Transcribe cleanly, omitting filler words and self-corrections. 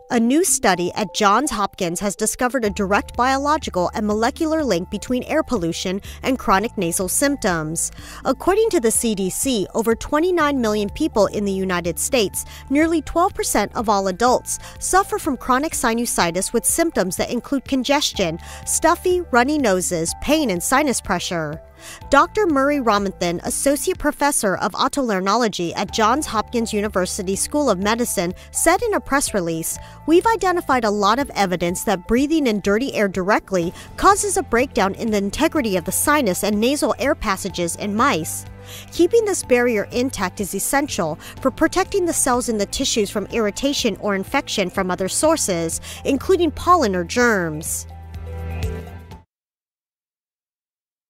A new study at Johns Hopkins has discovered a direct biological and molecular link between air pollution and chronic nasal symptoms. According to the CDC, over 29 million people in the United States, nearly 12% of all adults, suffer from chronic sinusitis with symptoms that include congestion, stuffy, runny noses, pain, and sinus pressure. Dr. Murray Ramanathan, Associate Professor of Otolaryngology at Johns Hopkins University School of Medicine, said in a press release, "We've identified a lot of evidence that breathing in dirty air directly causes a breakdown in the integrity of the sinus and nasal air passages in mice. Keeping this barrier intact is essential for protecting the cells in the tissues from irritation or infection from other sources, including pollen or germs."